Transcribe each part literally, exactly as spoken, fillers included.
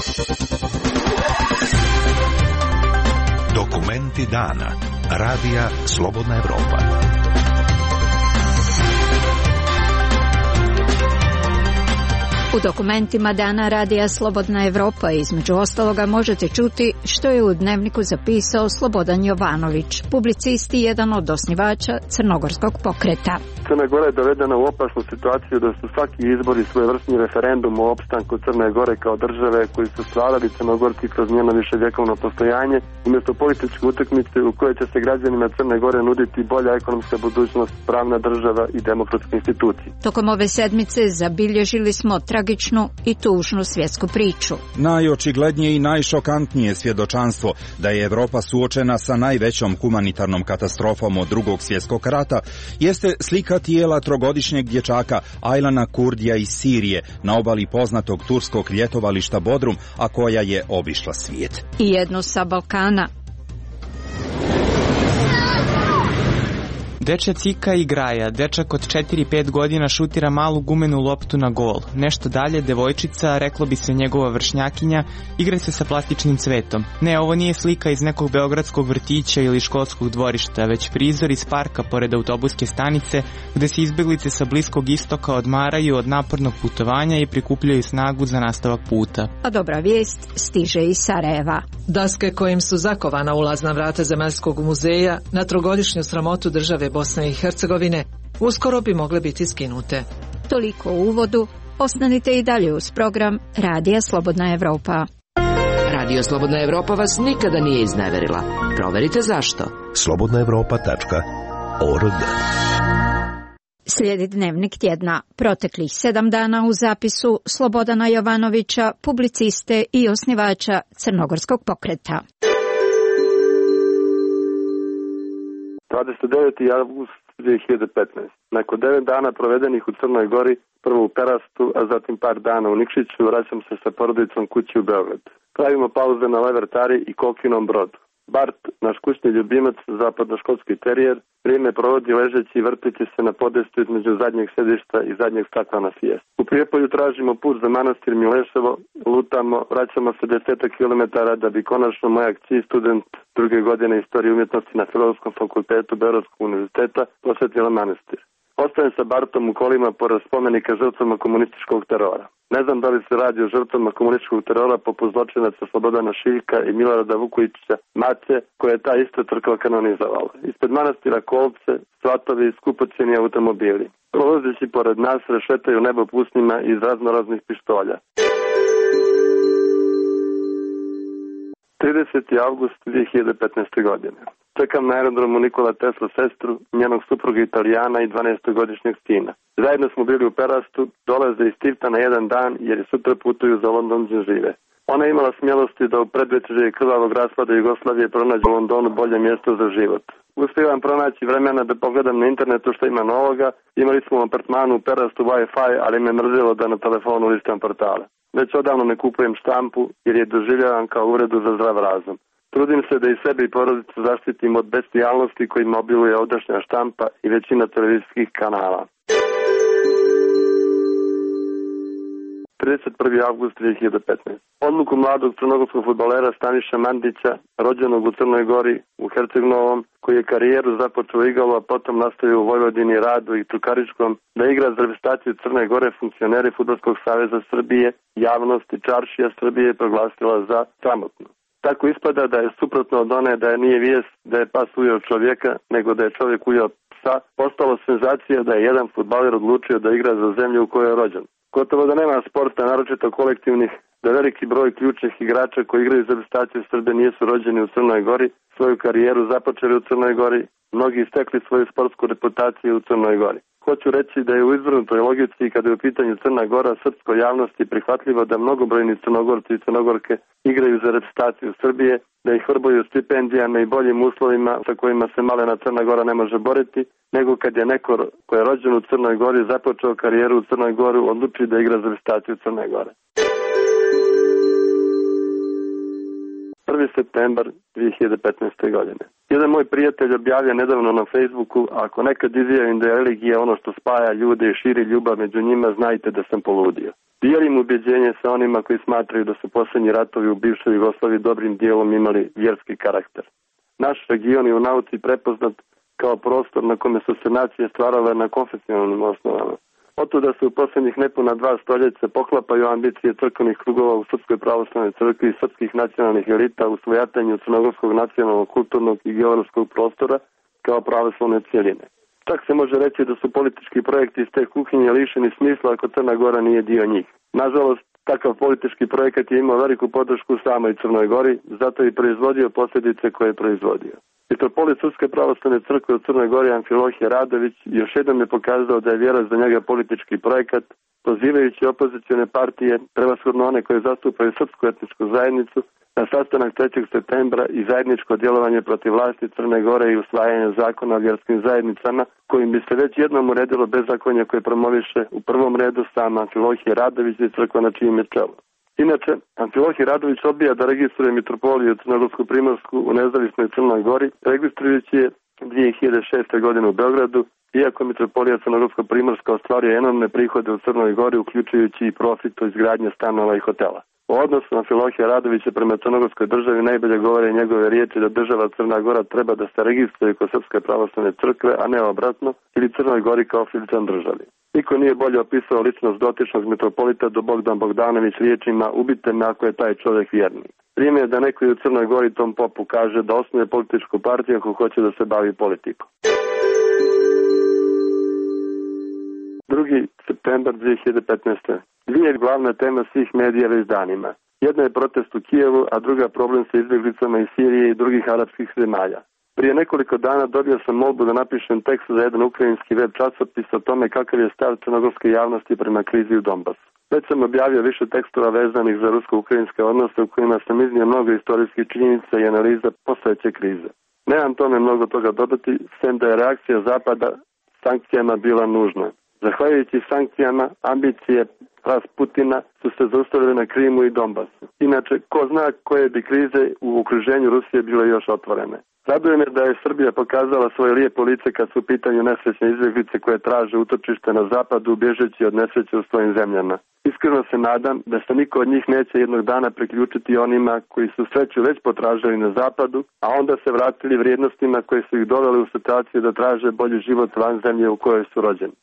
Dokumenti dana. Radija Slobodna Evropa. U dokumentima dana Radija Slobodna Evropa između ostaloga možete čuti što je u dnevniku zapisao Slobodan Jovanović, publicist i jedan od osnivača Crnogorskog pokreta. Crna Gora je dovedena u opasnu situaciju da su svaki izbori svojevrsni referendum o opstanku Crne Gore kao države koji su stvarali Crnogorci kroz njeno viševjekovno postojanje, umjesto političke utakmice u kojoj će se građanima Crne Gore nuditi bolja ekonomska budućnost, pravna država i demokratske institucije. Tokom ove sedmice zabilježili smo tragičnu i tužnu svjetsku priču. Najočiglednije i najšokantnije svjedočanstvo da je Evropa suočena sa najvećom humanitarnom katastrofom od drugog svjetskog rata jeste slika tijela trogodišnjeg dječaka Aylana Kurdija iz Sirije na obali poznatog turskog ljetovališta Bodrum, a koja je obišla svijet. I jednu sa Balkana. Dečja cika i graja, dečak od četiri pet godina šutira malu gumenu loptu na gol. Nešto dalje, devojčica, reklo bi se njegova vršnjakinja, igra se sa plastičnim cvetom. Ne, ovo nije slika iz nekog beogradskog vrtića ili školskog dvorišta, već prizor iz parka pored autobuske stanice, gde se izbjeglice sa Bliskog istoka odmaraju od napornog putovanja i prikupljaju snagu za nastavak puta. A dobra vijest stiže iz Sarajeva. Daske kojim su zakovana ulazna vrata Zemaljskog muzeja na trogodišnju sramotu države Bosne i Hercegovine uskoro bi mogle biti skinute. Toliko u uvodu, ostanite i dalje uz program Radija Slobodna Evropa. Radio Slobodna Evropa vas nikada nije izneverila. Proverite zašto. slobodna evropa tačka org. Slijedi dnevnik tjedna. Proteklih sedam dana u zapisu Slobodana Jovanovića, publiciste i osnivača Crnogorskog pokreta. dvadeset deveti avgust dvije hiljade petnaeste. Nakon devet dana provedenih u Crnoj Gori, prvo u Perastu, a zatim par dana u Nikšiću, vraćam se sa porodicom kući u Beograd. Pravimo pauze na Levertari i Kokinom brodu. Bart, naš kućni ljubimac, zapadnoškolski terijer, vrijeme provodi ležeći i vrteći se na podestu između zadnjeg sedišta i zadnjeg stakla na Fijestu. U Prijepolju tražimo put za manastir Mileševo, lutamo, vraćamo se desetak kilometara da bi konačno moja kći, student druge godine istorije umjetnosti na Filozofskom fakultetu Beogradskog univerziteta, posjetila manastir. Ostajem sa Bartom u kolima pored spomenika žrtvama komunističkog terora. Ne znam da li se radi o žrtvama komunističkog terora poput zločinaca Slobodana Šiljka i Milorada Vukojića Mace, koje je ta ista crkva kanonizovala. Ispred manastira kolce, svatovi i skupocjeni automobili. Prolazeći pored nas rešetaju nebo pusnjima iz raznoraznih pištolja. trideseti avgust dvije hiljade petnaeste. godine. Čekam na aerodromu Nikola Tesla sestru, njenog supruga Italijana i dvanaestogodišnjeg sina. Zajedno smo bili u Perastu, dolaze iz Tifta na jedan dan jer je sutra putuju za London gdje žive. Ona je imala smjelosti da u predvečerje krvavog raspada Jugoslavije pronađe u Londonu bolje mjesto za život. Uspijevam pronaći vremena da pogledam na internetu što ima novoga. Imali smo u apartmanu u Perastu Wi-Fi, ali me mrzelo da na telefonu listam portale. Već odavno ne kupujem štampu jer je doživljavam kao uvredu za zdrav razum. Trudim se da i sebe i porodicu zaštitim od bestijalnosti kojima obiluje ovdašnja štampa i većina televizijskih kanala. trideset prvi avgust dvije hiljade petnaeste. Odluku mladog crnogorskog fudbalera Staniša Mandića, rođenog u Crnoj Gori, u Herceg-Novom, koji je karijeru započeo u Igalu, a potom nastavio u Vojvodini, Radu i Čukaričkom, da igra za reprezentaciju Crne Gore, funkcioneri Fudbalskog saveza Srbije, javnost i čaršija Srbije proglasila za sramotnu. Tako ispada da je suprotno od one da je nije vijest da je pas ujeo čovjeka, nego da je čovjek ujeo psa, postalo senzacija da je jedan fudbaler odlučio da igra za zemlju u kojoj je rođen. Gotovo da nema sporta, naročito kolektivnih, da veliki broj ključnih igrača koji igraju za reprezentaciju Srbije nisu rođeni u Crnoj Gori, svoju karijeru započeli u Crnoj Gori, mnogi istekli svoju sportsku reputaciju u Crnoj Gori. Hoću reći da je u izvrnutoj logici kada je u pitanju Crna Gora srpskoj javnosti prihvatljivo da mnogobrojni Crnogorci i Crnogorke igraju za reprezentaciju Srbije, da ih vrbuju stipendijama i boljim uslovima sa kojima se malena Crna Gora ne može boriti, nego kad je neko ko je rođen u Crnoj Gori započeo karijeru u Crnoj Gori odluči da igra za reprezentaciju Crne Gore. prvi septembar dvije hiljade petnaeste. godine. Jedan moj prijatelj objavio nedavno na Facebooku: ako nekad izjavim da je religija ono što spaja ljude i širi ljubav među njima, znajte da sam poludio. Dijelim ubjeđenje sa onima koji smatraju da su posljednji ratovi u bivšoj Jugoslaviji dobrim dijelom imali vjerski karakter. Naš region je u nauci prepoznat kao prostor na kome su se nacije stvarale na konfesionalnim osnovama. Otuda se u posljednjih nepuna dva stoljeća poklapaju ambicije crkvenih krugova u Srpskoj pravoslavnoj crkvi i srpskih nacionalnih elita u svojatanju crnogorskog nacionalnog, kulturnog i geografskog prostora kao pravoslavne cijeline. Čak se može reći da su politički projekti iz te kuhinje lišeni smisla ako Crna Gora nije dio njih. Nažalost, takav politički projekat je imao veliku podršku u samoj Crnoj Gori, zato je proizvodio posljedice koje je proizvodio. Mitropolit Srpske pravoslavne crkve u Crnoj Gori Amfilohije Radović još jednom je pokazao da je vjera za njega politički projekat, pozivajući opozicione partije, prevashodno one koje zastupaju srpsku etničku zajednicu, na sastanak trećeg septembra i zajedničko djelovanje protiv vlasti Crne Gore i usvajanje zakona o vjerskim zajednicama, kojim bi se već jednom uredilo bezakonje koje promoviše u prvom redu sam Amfilohije Radović i crkva na čijem je čelu. Inače, Amfilohije Radović odbija da registruje mitropoliju Crnogorsku Primorsku u nezavisnoj Crnoj Gori, registrujući je dvije hiljade šeste. godine u Beogradu, iako mitropolija Crnogorsko Primorska ostvaruje enormne prihode u Crnoj Gori, uključujući i profit od izgradnje stanova i hotela. U odnosu Amfilohija Radovića prema crnogorskoj državi najbolje govore njegove riječi da država Crna Gora treba da se registruje kod Srpske pravoslavne crkve, a ne obratno, ili Crnoj Gori kao filičan državi. Niko nije bolje opisao ličnost dotičnog mitropolita do Bogdan Bogdanović riječima ubite me ako je taj čovjek vjerni. Vrijeme je da neko u Crnoj Gori tom popu kaže da osnuje političku partiju ako hoće da se bavi politikom. drugi septembar dvije hiljade petnaeste. Dvije glavne teme svih medija već danima. Jedna je protest u Kijevu, a druga problem sa izbjeglicama iz Sirije i drugih arapskih zemalja. Prije nekoliko dana dobio sam molbu da napišem tekst za jedan ukrajinski web časopis o tome kakav je stav crnogorske javnosti prema krizi u Donbasu. Već sam objavio više tekstova vezanih za rusko-ukrajinske odnose u kojima sam iznio mnogo istorijskih činjenica i analiza postojeće krize. Nemam tome mnogo toga dodati, sem da je reakcija Zapada sankcijama bila nužna. Zahvaljujući sankcijama, ambicije Rasputina su se zaustavile na Krimu i Donbasu. Inače, ko zna koje bi krize u okruženju Rusije bile još otvorene. Raduje me da je Srbija pokazala svoje lijepo lice kad su u pitanju nesrećne izbjeglice koje traže utočište na zapadu, bježeći od nesreće u svojim zemljama. Iskreno se nadam da se niko od njih neće jednog dana priključiti onima koji su sreću već potražili na zapadu, a onda se vratili vrijednostima koje su ih doveli u situaciju da traže bolji život van zemlje u kojoj su rođeni.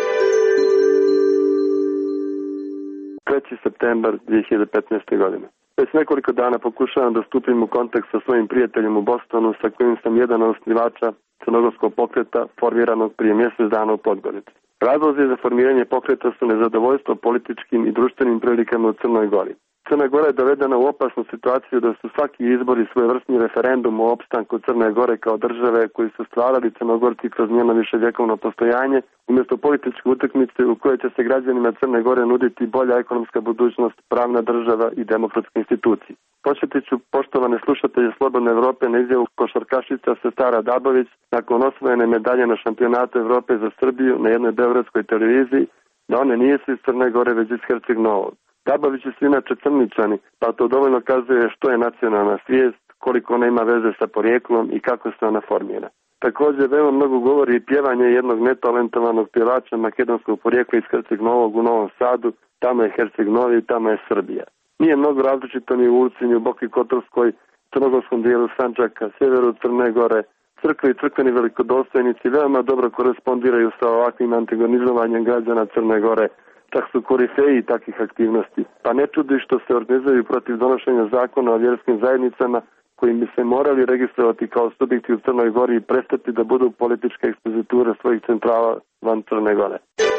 treći septembar dvije hiljade petnaeste. godine. Već nekoliko dana pokušavam da stupim u kontakt sa svojim prijateljem u Bostonu, sa kojim sam jedan od osnivača crnogorskog pokreta formiranog prije mjesec dana u Podgorici. Razlozi za formiranje pokreta su nezadovoljstvo političkim i društvenim prilikama u Crnoj Gori. Crna Gora je dovedena u opasnu situaciju da su svaki izbori svojevrsni referendum o opstanku Crne Gore kao države koji su stvarali Crnogorci kroz njeno viševjekovno postojanje, umjesto političke utakmice u kojoj će se građanima Crne Gore nuditi bolja ekonomska budućnost, pravna država i demokratske institucije. Posjetit ću poštovane slušatelje Slobodne Evrope na izjavu košarkašica Sestara Dabović nakon osvojene medalje na šampionatu Evrope za Srbiju na jednoj beogradskoj televiziji, da one nije iz Crne Gore već iz Herceg Novog. Dabovići su inače crničani, pa to dovoljno kazuje što je nacionalna svijest, koliko ona ima veze sa porijeklom i kako se ona formira. Također veoma mnogo govori i pjevanje jednog netalentovanog pjevača makedonskog porijekla iz Herceg Novog u Novom Sadu, tamo je Herceg Novi i tamo je Srbija. Nije mnogo različito ni u Ulci, ni u Boki Kotorskoj, crnogorskom dijelu Sandžaka, sjeveru Crne Gore. Crkve i crkveni velikodostojnici veoma dobro korespondiraju sa ovakvim antagonizovanjem građana Crne Gore. Čak su korifeji takvih aktivnosti, pa ne čudi što se organizuju protiv donošenja zakona o vjerskim zajednicama kojim bi se morali registrovati kao subjekti u Crnoj Gori i prestati da budu političke ekspoziture svojih centrala van Crne Gore.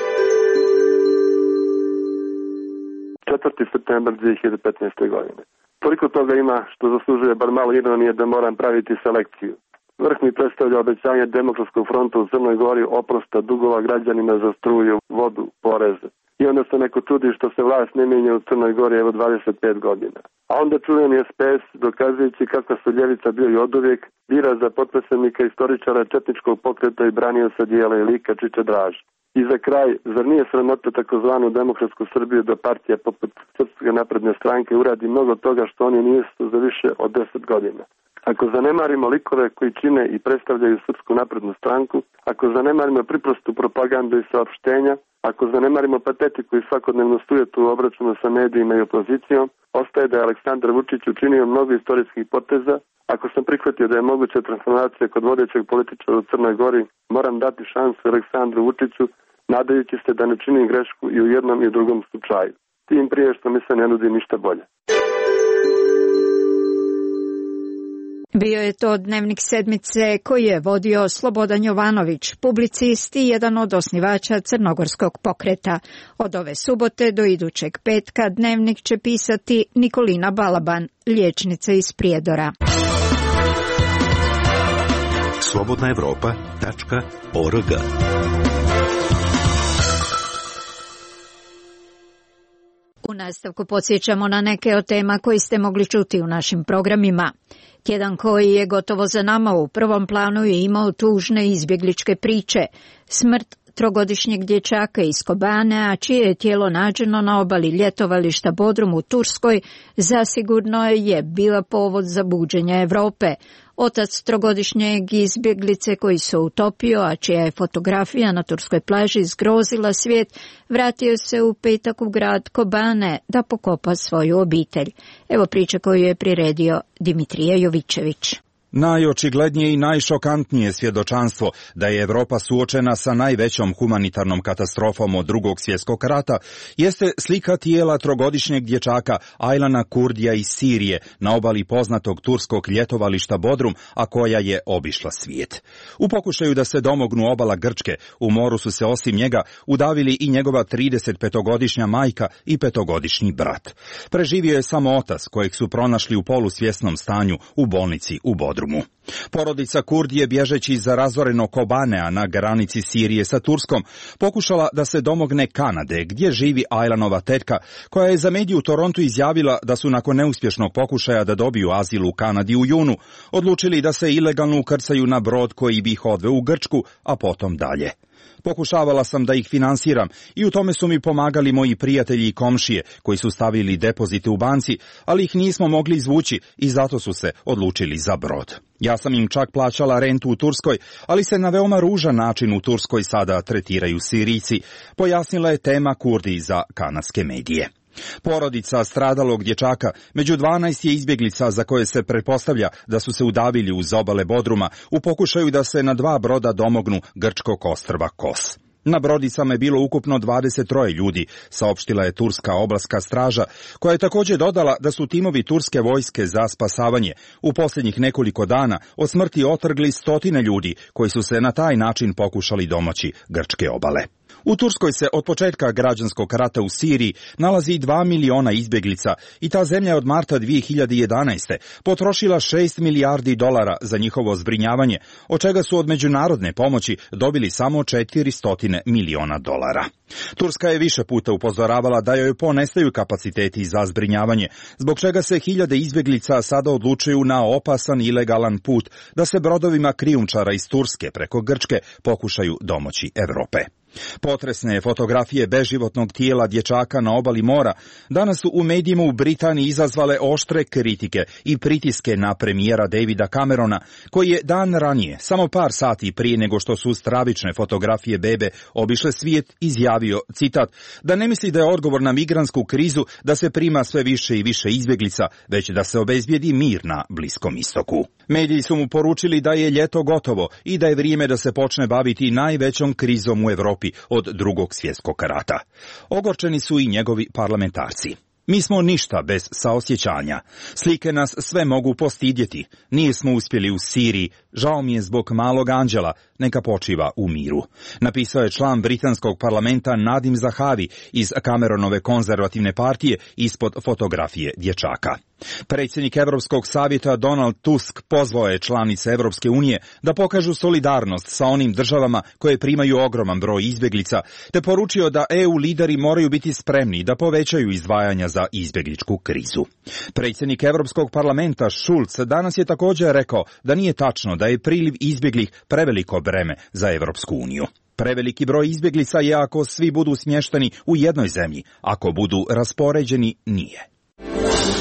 četvrti septembar dvije hiljade petnaeste. godine. Toliko toga ima što zaslužuje bar malo ironije da moram praviti selekciju. Vrh mi predstavlja obećanje Demokratskog fronta u Crnoj Gori oprosta dugova građanima za struju, vodu, poreze. I onda se neko čudi što se vlast ne mijenja u Crnoj Gori evo dvadeset pet godina. A onda čuveni S P S, dokazujući kakva su ljevica bio i oduvijek, bira za potpredsjednika istoričara četničkog pokreta i branioca dijela i lika Čiče Draž. I za kraj, zar nije sramota takozvanu demokratsku Srbiju da partija poput Srpske napredne stranke uradi mnogo toga što oni nisu za više od deset godina? Ako zanemarimo likove koji čine i predstavljaju Srpsku naprednu stranku, ako zanemarimo priprostu propagandu i saopštenja, Ako zanemarimo patetiku i svakodnevnu sujetu u obračunu sa medijima i opozicijom, ostaje da je Aleksandar Vučić učinio mnogo istorijskih poteza. Ako sam prihvatio da je moguća transformacija kod vodećeg političara u Crnoj Gori, moram dati šansu Aleksandru Vučiću, nadajući se da ne činim grešku i u jednom i u drugom slučaju. Tim prije što mi se ne nudi ništa bolje. Bio je to Dnevnik sedmice koji je vodio Slobodan Jovanović, publicist i jedan od osnivača Crnogorskog pokreta. Od ove subote do idućeg petka Dnevnik će pisati Nikolina Balaban, liječnica iz Prijedora. slobodna evropa tačka org. U nastavku podsjećamo na neke od tema koji ste mogli čuti u našim programima. Tjedan koji je gotovo za nama u prvom planu je imao tužne izbjegličke priče. Smrt trogodišnjeg dječaka iz Kobane, a čije je tijelo nađeno na obali ljetovališta Bodrum u Turskoj, zasigurno je bila povod za buđenje Europe. Otac trogodišnjeg izbjeglice koji se utopio, a čija je fotografija na turskoj plaži zgrozila svijet, vratio se u petak u grad Kobane da pokopa svoju obitelj. Evo priče koju je priredio Dimitrije Jovićević. Najočiglednije i najšokantnije svjedočanstvo da je Europa suočena sa najvećom humanitarnom katastrofom od drugog svjetskog rata jeste slika tijela trogodišnjeg dječaka Aylana Kurdija iz Sirije na obali poznatog turskog ljetovališta Bodrum, a koja je obišla svijet. U pokušaju da se domognu obala Grčke, u moru su se osim njega udavili i njegova tridesetpetogodišnja majka i petogodišnji brat. Preživio je samo otac kojeg su pronašli u polusvjesnom stanju u bolnici u Bodrumu. Porodica Kurdi je bježeći iz razoreno Kobanea na granici Sirije sa Turskom pokušala da se domogne Kanade, gdje živi Aylanova tetka, koja je za mediju u Torontu izjavila da su nakon neuspješnog pokušaja da dobiju azil u Kanadi u junu, odlučili da se ilegalno ukrcaju na brod koji bi ih odveo u Grčku, a potom dalje. Pokušavala sam da ih finansiram i u tome su mi pomagali moji prijatelji i komšije koji su stavili depozite u banci, ali ih nismo mogli izvući i zato su se odlučili za brod. Ja sam im čak plaćala rentu u Turskoj, ali se na veoma ružan način u Turskoj sada tretiraju Sirijci, pojasnila je tema Kurdi za kanadske medije. Porodica stradalog dječaka među dvanaest je izbjeglica za koje se pretpostavlja da su se udavili uz obale Bodruma u pokušaju da se na dva broda domognu grčkog ostrva Kos. Na brodicama je bilo ukupno dvadeset troje ljudi, saopštila je turska obalska straža, koja je također dodala da su timovi turske vojske za spasavanje u posljednjih nekoliko dana od smrti otrgli stotine ljudi koji su se na taj način pokušali domoći grčke obale. U Turskoj se od početka građanskog rata u Siriji nalazi dva miliona izbjeglica i ta zemlja je od marta dvije hiljade jedanaeste. potrošila šest milijardi dolara za njihovo zbrinjavanje, od čega su od međunarodne pomoći dobili samo četiristo miliona dolara. Turska je više puta upozoravala da joj ponestaju kapaciteti za zbrinjavanje, zbog čega se hiljade izbjeglica sada odlučuju na opasan ilegalan put da se brodovima krijumčara iz Turske preko Grčke pokušaju domoći Europe. Potresne fotografije beživotnog tijela dječaka na obali mora danas su u medijima u Britaniji izazvale oštre kritike i pritiske na premijera Davida Camerona, koji je dan ranije, samo par sati prije nego što su stravične fotografije bebe obišle svijet, izjavio, citat, da ne misli da je odgovor na migrantsku krizu da se prima sve više i više izbjeglica, već da se obezbijedi mir na Bliskom istoku. Mediji su mu poručili da je ljeto gotovo i da je vrijeme da se počne baviti najvećom krizom u Europi od drugog svjetskog rata. Ogorčeni su i njegovi parlamentarci. Mi smo ništa bez saosjećanja. Slike nas sve mogu postidjeti. Nismo uspjeli u Siriji. Žao mi je zbog malog anđela. Neka počiva u miru. Napisao je član britanskog parlamenta Nadim Zahavi iz Cameronove konzervativne partije ispod fotografije dječaka. Predsjednik Europskog savjeta Donald Tusk pozvao je članice Europske unije da pokažu solidarnost sa onim državama koje primaju ogroman broj izbjeglica, te poručio da E U lideri moraju biti spremni da povećaju izdvajanja za izbjegličku krizu. Predsjednik Europskog parlamenta Schulz danas je također rekao da nije tačno da je priliv izbjeglih preveliko breme za Europsku uniju. Preveliki broj izbjeglica je ako svi budu smješteni u jednoj zemlji, ako budu raspoređeni nije.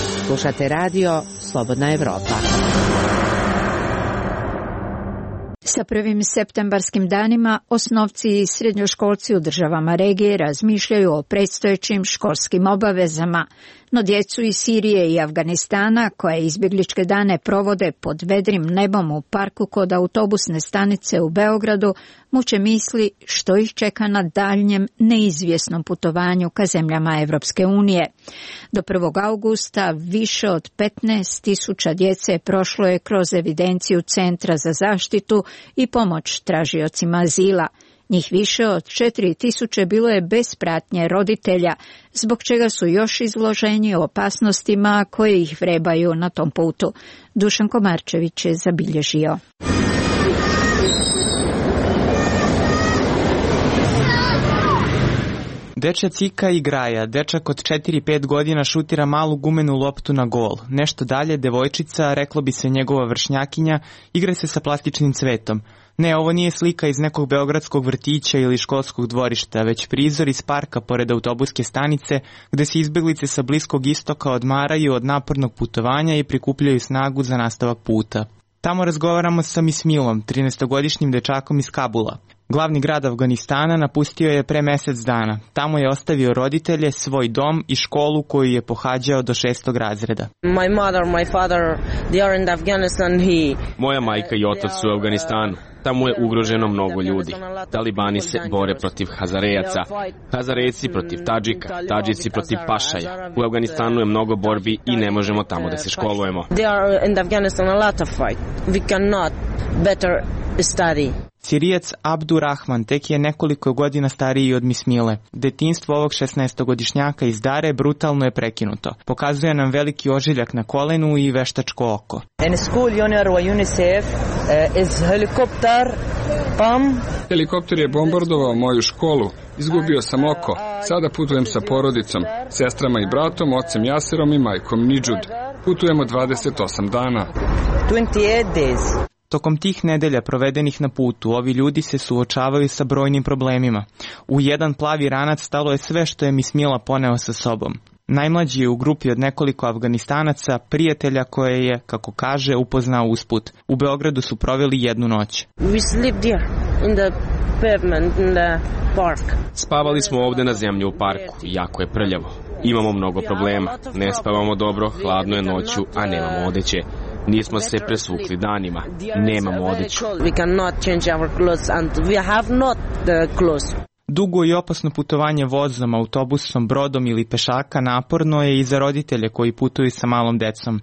Slušate radio Slobodna Evropa. Sa prvim septembarskim danima osnovci i srednjoškolci u državama regije razmišljaju o predstojećim školskim obavezama, no djecu iz Sirije i Afganistana, koje izbjegličke dane provode pod vedrim nebom u parku kod autobusne stanice u Beogradu, muče misli što ih čeka na daljnjem neizvjesnom putovanju ka zemljama Evropske unije. Do prvog augusta više od petnaest tisuća djece prošlo je kroz evidenciju Centra za zaštitu i pomoć tražiocima azila. Njih više od četiri tisuće bilo je bez pratnje roditelja, zbog čega su još izloženi opasnostima koje ih vrebaju na tom putu. Dušan Komarčević je zabilježio. Dečja Cika i Graja, dečak od četiri pet godina šutira malu gumenu loptu na gol. Nešto dalje, devojčica, reklo bi se njegova vršnjakinja, igra se sa plastičnim cvetom. Ne, ovo nije slika iz nekog beogradskog vrtića ili školskog dvorišta, već prizor iz parka pored autobuske stanice, gde se izbeglice sa Bliskog istoka odmaraju od napornog putovanja i prikupljaju snagu za nastavak puta. Tamo razgovaramo sa Mismilom, trinaestogodišnjim dečakom iz Kabula. Glavni grad Afganistana napustio je pre mesec dana. Tamo je ostavio roditelje, svoj dom i školu koju je pohađao do šestog razreda. My mother, my father, they are in Afghanistan. He... Moja majka i otac su u Afganistanu. Tamo je ugroženo mnogo ljudi. Talibani se bore protiv Hazarejaca, Hazarejci protiv Tadžika, Tadžici protiv Pašaja. U Afganistanu je mnogo borbi i ne možemo tamo da se školujemo. They are in Afghanistan a lot of fight. We cannot better study. Sirijac Abdurrahman tek je nekoliko godina stariji od Mismile. Detinjstvo ovog šesnaestogodišnjaka iz Dare brutalno je prekinuto. Pokazuje nam veliki ožiljak na kolenu i veštačko oko. In school junior wa UNICEF is helicopter bomb. Helikopter je bombardovao moju školu. Izgubio sam oko. Sada putujem sa porodicom, sestrama i bratom, ocem Jaserom i majkom Nidžud. Putujemo dvadeset osam dana. twenty-eight days. Tokom tih nedelja provedenih na putu, ovi ljudi se suočavaju sa brojnim problemima. U jedan plavi ranac stalo je sve što je Mismila poneo sa sobom. Najmlađi je u grupi od nekoliko Afganistanaca, prijatelja koje je, kako kaže, upoznao usput. U Beogradu su proveli jednu noć. We sleep there in the pavement in the park. Spavali smo ovde na zemlji u parku, jako je prljavo. Imamo mnogo problema, ne spavamo dobro, hladno je noću, a nemamo odeće. Nismo se presvukli danima, nemamo odeću. We cannot change our clothes and we have not the clothes. Dugo i opasno putovanje vozom, autobusom, brodom ili pešaka naporno je i za roditelje koji putuju sa malom decom.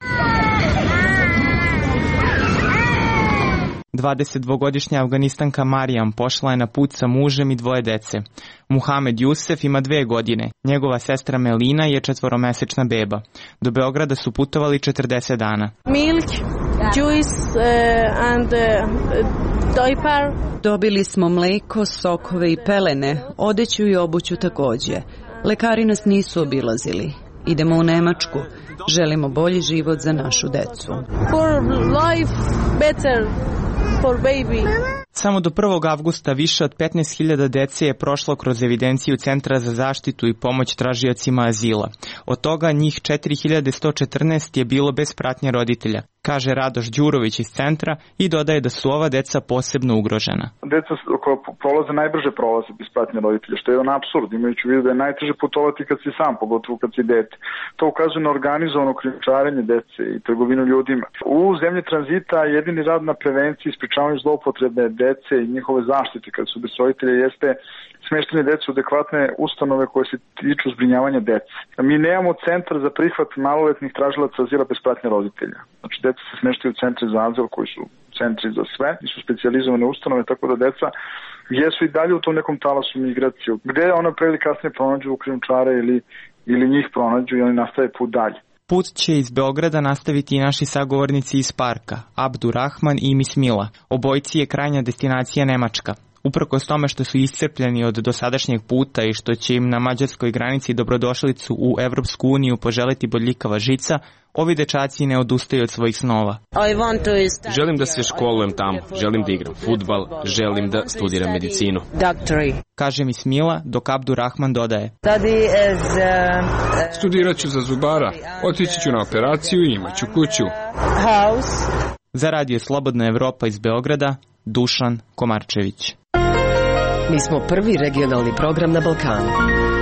dvadesetdvogodišnja Afganistanka Marijam pošla je na put sa mužem i dvoje dece. Muhamed Jusef ima dve godine, njegova sestra Melina je četvoromesečna beba. Do Beograda su putovali četrdeset dana. Milk, juice uh, and uh, diaper. Dobili smo mleko, sokove i pelene, odeću i obuću takođe. Lekari nas nisu obilazili. Idemo u Nemačku. Želimo bolji život za našu decu. For life better. For baby. Samo do prvog avgusta više od petnaest hiljada dece je prošlo kroz evidenciju Centra za zaštitu i pomoć tražiocima azila. Od toga njih četiri hiljade sto četrnaest je bilo bez pratnje roditelja, kaže Radoš Đurović iz centra i dodaje da su ova deca posebno ugrožena. Deca koja prolaze najbrže prolaze bez pratnje roditelja, što je jedan apsurd, imajući u vidu da je najteže putovati kad si sam, pogotovo kad si dete. To ukazuje na organizovano krijumčarenje dece i trgovinu ljudima. U zemlji tranzita jedini rad na prevenciji i sprečavanju zloupotrebe dece i njihove zaštite kad su bez roditelja jeste smeštanje dece u adekvatne ustanove koje se tiču zbrinjavanja dece. Mi nemamo centar za prihvat maloletnih tražilaca azila bez pratnje roditelja. Znači, deca se smeštaju u centri za azil koji su centri za sve i su specijalizovane ustanove, tako da deca jesu i dalje u tom nekom talasu migracije. Gde ona pre ili kasnije pronađu u krijumčare ili, ili njih pronađu i oni nastave put dalje. Put će iz Beograda nastaviti i naši sagovornici iz parka, Abdurrahman i Mismila. Obojci je krajnja destinacija Nemačka. Uprkos tome što su iscrpljeni od dosadašnjeg puta i što će im na mađarskoj granici dobrodošlicu u Evropsku uniju poželiti bodljikava žica, ovi dečaci ne odustaju od svojih snova. Želim da se školujem tamo, želim da igram fudbal, želim da studiram medicinu. Kaže Mismila, dok Abdurrahman dodaje. Studirat ću za zubara, otići ću na operaciju i imaću kuću. Za Radio Slobodna Evropa iz Beograda, Dušan Komarčević. Mi smo prvi regionalni program na Balkanu.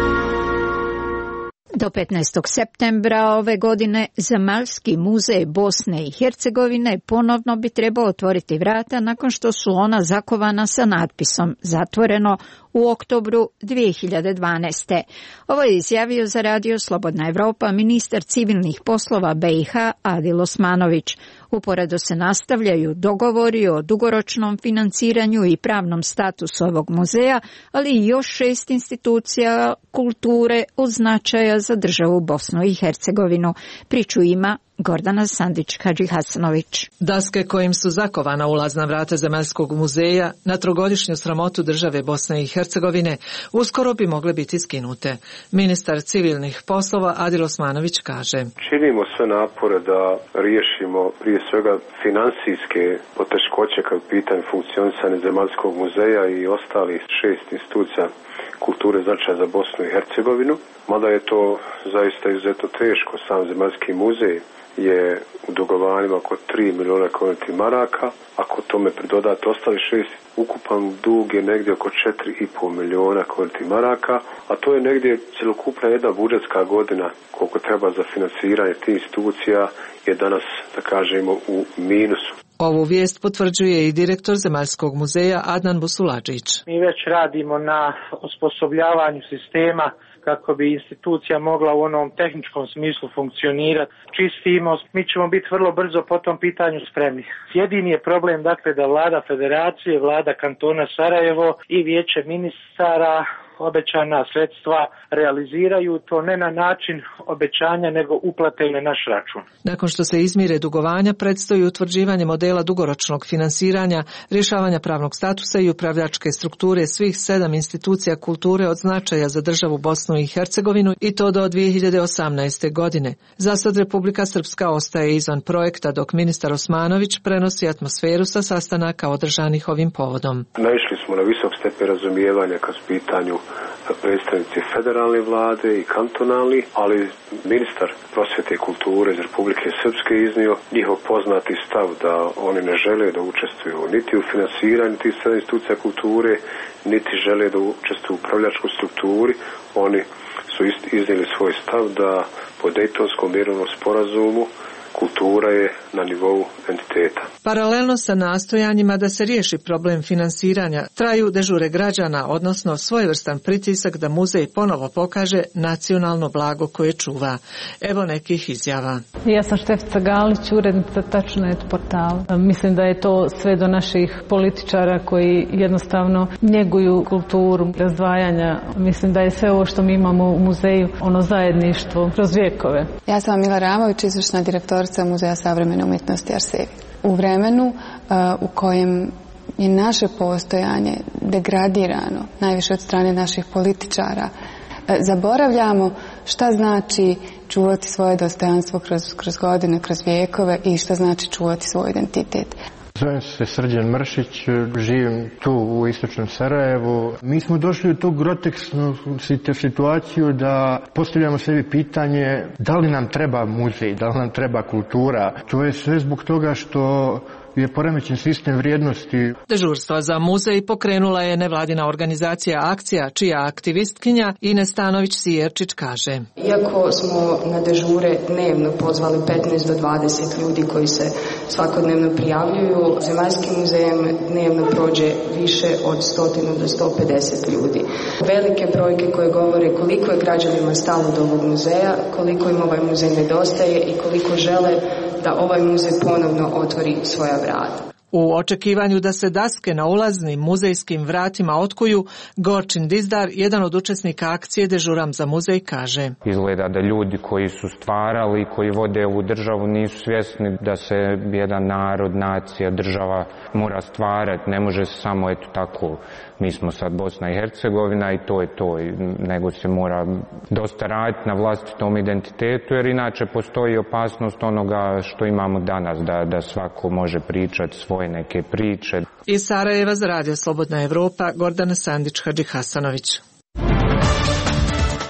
Do petnaestog septembra ove godine Zemaljski muzej Bosne i Hercegovine ponovno bi trebao otvoriti vrata nakon što su ona zakovana sa natpisom zatvoreno u oktobru dvije hiljade dvanaeste. Ovo je izjavio za Radio Slobodna Evropa ministar civilnih poslova B i H Adil Osmanović. Uporedo se nastavljaju dogovori o dugoročnom financiranju i pravnom statusu ovog muzeja, ali i još šest institucija kulture od značaja za državu Bosnu i Hercegovinu. Priču ima Gordana Sandić-Hadžihasanović. Daske kojim su zakovana ulazna vrata Zemaljskog muzeja na trogodišnju sramotu države Bosne i Hercegovine uskoro bi mogle biti skinute. Ministar civilnih poslova Adil Osmanović kaže: Činimo sve napore da riješimo prije svega finansijske poteškoće kad pitanje funkcionisanja Zemaljskog muzeja i ostalih šest institucija kulture značaja za Bosnu i Hercegovinu. Mada je to zaista izuzetno teško, sam Zemaljski muzej je u dugovanjima oko tri miliona konvertnih maraka. Ako tome pridodate ostali šest, ukupan dug je negdje oko četiri i pol miliona konvertnih maraka, a to je negdje cjelokupna jedna budžetska godina koliko treba za financiranje tih institucija je danas, da kažemo, u minusu. Ovu vijest potvrđuje i direktor Zemaljskog muzeja Adnan Busuladžić. Mi već radimo na osposobljavanju sistema kako bi institucija mogla u onom tehničkom smislu funkcionirati. Čistimo, mi ćemo biti vrlo brzo po tom pitanju spremni. Jedini je problem dakle da vlada federacije, vlada kantona Sarajevo i vijeće ministara obećana sredstva realiziraju, to ne na način obećanja nego uplate na naš račun. Nakon što se izmire dugovanja, predstoji utvrđivanje modela dugoročnog finansiranja, rješavanja pravnog statusa i upravljačke strukture svih sedam institucija kulture od značaja za državu Bosnu i Hercegovinu i to do dvije hiljade osamnaeste. godine. Zasad Republika Srpska ostaje izvan projekta, dok ministar Osmanović prenosi atmosferu sa sastanaka održanih ovim povodom. Naišli smo na visok stepen razumijevanja kad su pitanju predstavnici federalne vlade i kantonalni, ali ministar prosvjete i kulture iz Republike Srpske iznio njihov poznati stav da oni ne žele da učestvuju niti u finansiranju tih sedam institucija kulture, niti žele da učestvuju u upravljačkoj strukturi. Oni su iznijeli svoj stav da po Dejtonskom mirovnom sporazumu kultura je na nivou entiteta. Paralelno sa nastojanjima da se riješi problem finansiranja, traju dežure građana, odnosno svojevrstan pritisak da muzej ponovo pokaže nacionalno blago koje čuva. Evo nekih izjava. Ja sam Štefica Galić, urednica Tačnet portala. Mislim da je to sve do naših političara koji jednostavno njeguju kulturu razdvajanja. Mislim da je sve ovo što mi imamo u muzeju, ono zajedništvo kroz vijekove. Ja sam Mila Ramović, izvršna direktorica Muzeja savremene umjetnosti Arsevi. U vremenu uh, u kojem je naše postojanje degradirano, najviše od strane naših političara, uh, zaboravljamo šta znači čuvati svoje dostojanstvo kroz, kroz godine, kroz vijekove i šta znači čuvati svoj identitet. Zovem se Srđan Mršić, živim tu u istočnom Sarajevu. Mi smo došli u tu grotesnu situaciju da postavljamo sebi pitanje da li nam treba muzej, da li nam treba kultura. To je sve zbog toga što je poremećen sistem vrijednosti. Dežurstva za muzej pokrenula je nevladina organizacija Akcija, čija aktivistkinja Ines Stanović-Sijerčić kaže: Iako smo na dežure dnevno pozvali petnaest do dvadeset ljudi koji se svakodnevno prijavljuju, Zemaljskim muzejem dnevno prođe više od stotinu do sto pedeset ljudi. Velike brojke koje govore koliko je građanima stalo do ovog muzeja, koliko im ovaj muzej nedostaje i koliko žele da ovaj muzej ponovno otvori svoja vrata. U očekivanju da se daske na ulaznim muzejskim vratima otkuju, Gorčin Dizdar, jedan od učesnika akcije Dežuram za muzej, kaže: Izgleda da ljudi koji su stvarali, koji vode ovu državu, nisu svjesni da se jedan narod, nacija, država mora stvarati. Ne može se samo eto tako, mi smo sad Bosna i Hercegovina i to je to, nego se mora dosta raditi na vlastitom identitetu, jer inače postoji opasnost onoga što imamo danas, da, da svako može pričati svoje neke priče. Iz Sarajeva za Radio Slobodna Evropa, Gordana Sandić-Hadžihasanović.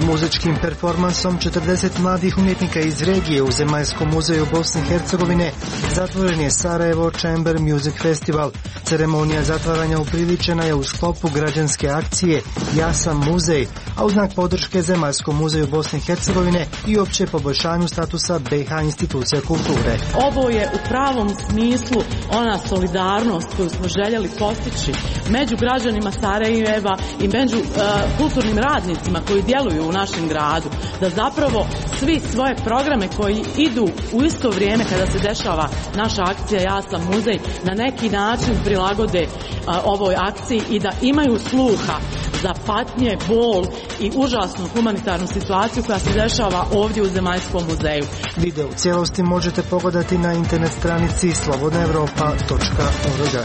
Muzičkim performansom četrdeset mladih umjetnika iz regije u Zemaljskom muzeju Bosne i Hercegovine zatvoren je Sarajevo Chamber Music Festival. Ceremonija zatvaranja upriličena je u sklopu građanske akcije Ja sam muzej, a u znak podrške Zemaljskom muzeju Bosne i Hercegovine i opće poboljšanju statusa B iH institucija kulture. Ovo je u pravom smislu ona solidarnost koju smo željeli postići među građanima Sarajeva i među uh, kulturnim radnicima koji djeluju u našem gradu, da zapravo svi svoje programe koji idu u isto vrijeme kada se dešava naša akcija Ja sam muzej na neki način prilagode uh, ovoj akciji i da imaju sluha za patnje, bol i užasnu humanitarnu situaciju koja se dešava ovdje u Zemaljskom muzeju. Video u cijelosti možete pogledati na internet stranici slobodna evropa točka org.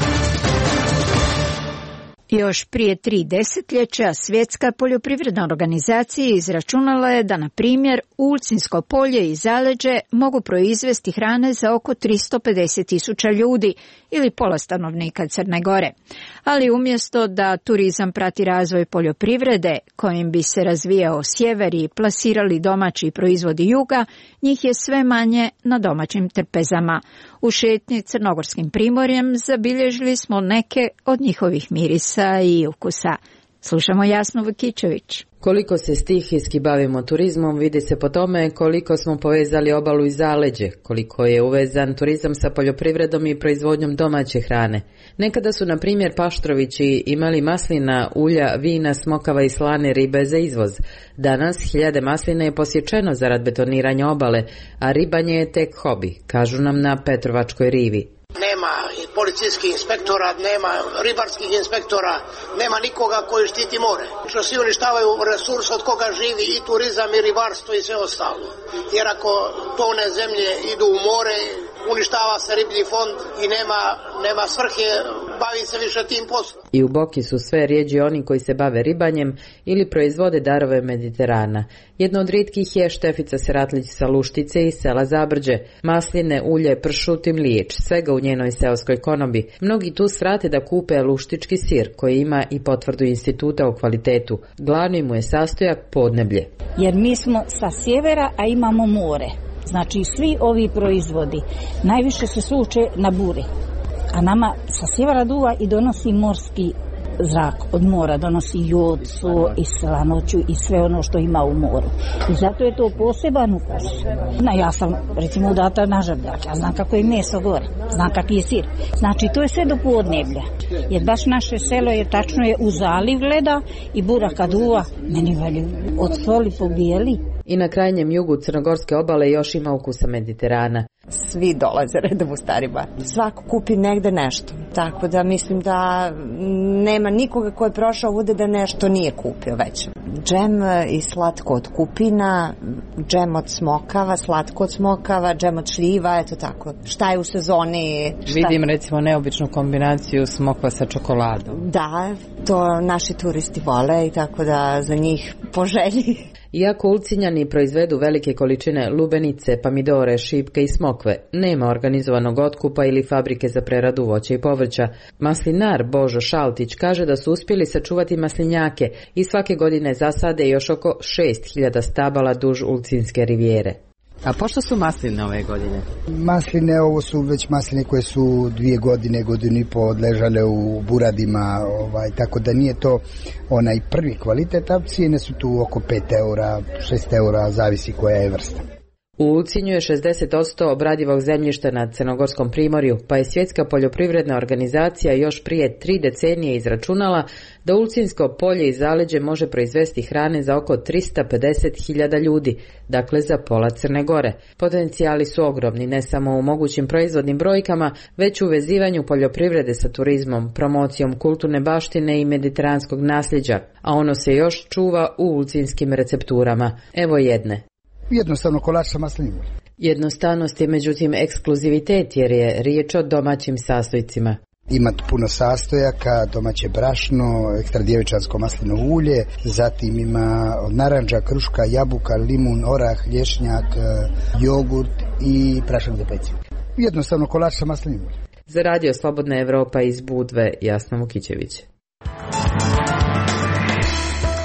Još prije tri desetljeća Svjetska poljoprivredna organizacija izračunala je da, na primjer, Ulcinsko polje i zaleđe mogu proizvesti hrane za oko tristo pedeset tisuća ljudi ili pola stanovnika Crne Gore. Ali umjesto da turizam prati razvoj poljoprivrede, kojim bi se razvijao sjever i plasirali domaći proizvodi juga, njih je sve manje na domaćim trpezama. U šetnji Crnogorskim primorjem zabilježili smo neke od njihovih mirisa i ukusa. Slušamo Jasnu Vukičević. Koliko se stihijski bavimo turizmom vidi se po tome koliko smo povezali obalu i zaleđe, koliko je uvezan turizam sa poljoprivredom i proizvodnjom domaće hrane. Nekada su, na primjer, Paštrovići imali maslina, ulja, vina, smokava i slane ribe za izvoz. Danas hiljade maslina je posječeno zarad betoniranja obale, a ribanje je tek hobi, kažu nam na Petrovačkoj rivi. Nema policijskih inspektora, nema ribarskih inspektora, nema nikoga koji štiti more. Što svi uništavaju resurs od koga živi i turizam i ribarstvo i sve ostalo. Jer ako tone zemlje idu u more, uništava se riblji fond i nema, nema svrhe, bavi se više tim poslom. I u Boki su sve rijeđi oni koji se bave ribanjem ili proizvode darove Mediterana. Jedna od rijetkih je Štefica Seratlić sa Luštice i sela Zabrđe. Masline, ulje, pršut i mliječ, svega u njenoj seoskoj konobi. Mnogi tu svrate da kupe luštički sir, koji ima i potvrdu instituta o kvalitetu. Glavni mu je sastojak podneblje. Jer mi smo sa sjevera, a imamo more. Znači svi ovi proizvodi najviše se suče na buri, a nama sa sjevera duva i donosi morski zrak od mora, donosi jod, so i slanoću i sve ono što ima u moru. I zato je to poseban ukus. Na, ja sam recimo udata na žabljak, ja znam kako je meso gore, znam kakvi je sir. Znači to je sve do podneblja. Jer baš naše selo je tačno je u zaliv gleda i bura kad duva, meni valju od soli pobijeli. I na krajnjem jugu Crnogorske obale još ima ukusa Mediterana. Svi dolaze redom u Stari bar. Svako kupi negde nešto. Tako da mislim da nema nikoga ko je prošao ovdje da nešto nije kupio već. Džem i slatko od kupina, džem od smokava, slatko od smokava, džem od šljiva, eto tako. Šta je u sezoni? Šta... Vidim recimo neobičnu kombinaciju smokva sa čokoladom. Da, to naši turisti vole i tako da za njih poželji. Iako Ulcinjani proizvedu velike količine lubenice, pomidore, šipke i smokve, nema organizovanog otkupa ili fabrike za preradu voća i povrća. Maslinar Božo Šaltić kaže da su uspjeli sačuvati maslinjake i svake godine zasade još oko šest hiljada stabala duž Ulcinske rivijere. A pošto su masline ove godine? Masline, ovo su već masline koje su dvije godine, godinu i po odležale u buradima, ovaj, tako da nije to onaj prvi kvalitet, a cijene su tu oko pet eura, šest eura, zavisi koja je vrsta. U Ulcinju je šezdeset posto obradivog zemljišta na Crnogorskom primorju, pa je Svjetska poljoprivredna organizacija još prije tri decenije izračunala da Ulcinsko polje i zaleđe može proizvesti hrane za oko tristo pedeset hiljada ljudi, dakle za pola Crne Gore. Potencijali su ogromni ne samo u mogućim proizvodnim brojkama, već u vezivanju poljoprivrede sa turizmom, promocijom kulturne baštine i mediteranskog nasljeđa, a ono se još čuva u ulcinskim recepturama. Evo jedne. Jednostavno kolač sa maslinim uljem. Jednostavnost je međutim ekskluzivitet jer je riječ o domaćim sastojcima. Ima puno sastojaka, domaće brašno, ekstra djevičansko maslinovo ulje, zatim ima naranđa, kruška, jabuka, limun, orah, lješnjak, jogurt i prašak za pecivo. Jednostavno kolač sa maslinim uljem. Za Radio Slobodna Evropa iz Budve, Jasna Vukičević.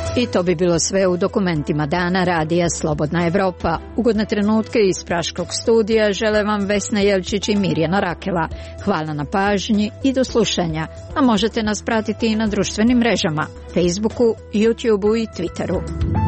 I to bi bilo sve u dokumentima dana radija Slobodna Evropa. Ugodne trenutke iz Praškog studija žele vam Vesna Jelčić i Mirjana Rakela. Hvala na pažnji i do slušanja. A možete nas pratiti i na društvenim mrežama, Facebooku, YouTubeu i Twitteru.